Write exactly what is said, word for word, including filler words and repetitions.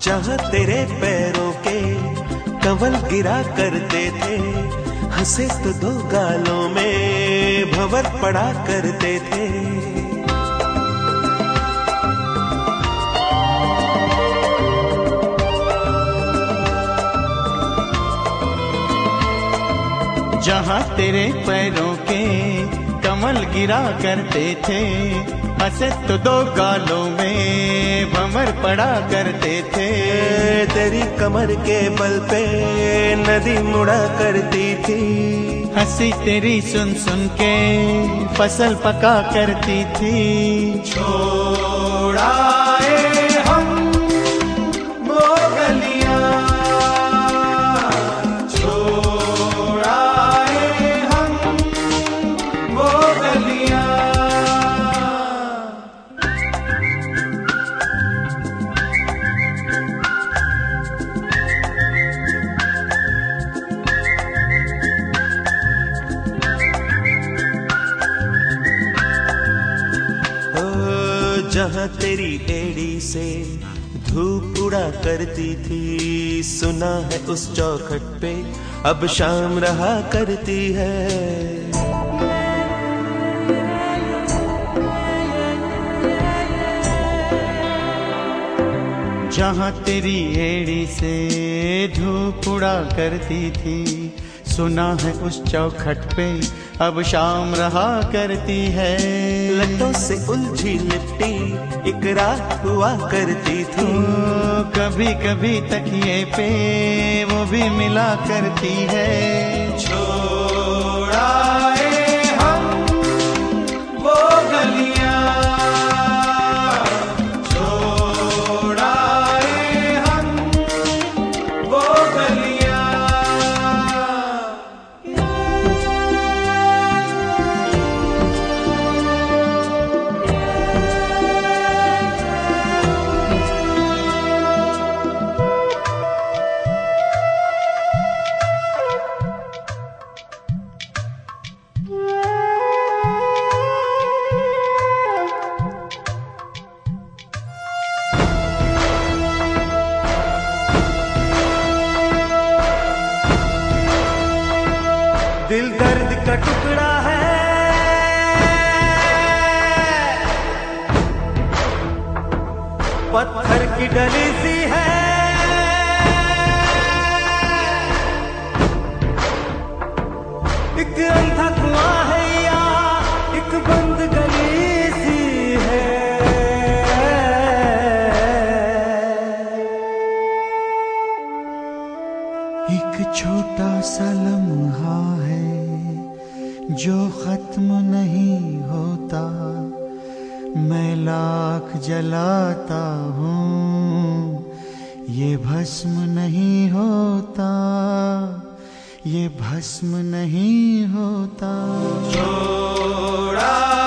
जहाँ तेरे पैरों के कंवल गिरा करते थे, हंसे तो दो गालों में भंवर पड़ा करते थे। जहाँ तेरे पैरों के कमल गिरा करते थे, हंसे तो दो गालों में भंवर पड़ा करते थे। तेरी कमर के बल पे नदी मुड़ा करती थी, हंसी तेरी सुन सुन के फसल पका करती थी। छोड़ाए हम वो गलियां, छोड़ाए हम वो गलियां। जहाँ तेरी एड़ी से धूप उड़ा करती थी, सुना है उस चौखट पे अब शाम रहा करती है। जहाँ तेरी एड़ी से धूप उड़ा करती थी, सुना है उस चौखट पे अब शाम रहा करती है। लटों से उलझी लिपटी एक रात हुआ करती थी, कभी कभी तकिए पे वो भी मिला करती है। छोड़ाए हम वो गलियां, छोड़ाए हम वो गलियां। दिल दर्द का टुकड़ा है, पत्थर की डली सी है, एक अंधा कुआं है या एक बंद गली सी है। एक छोटा सा लम्हा है जो खत्म नहीं होता, मैं लाख जलाता हूँ ये भस्म नहीं होता, ये भस्म नहीं होता। छोड़ा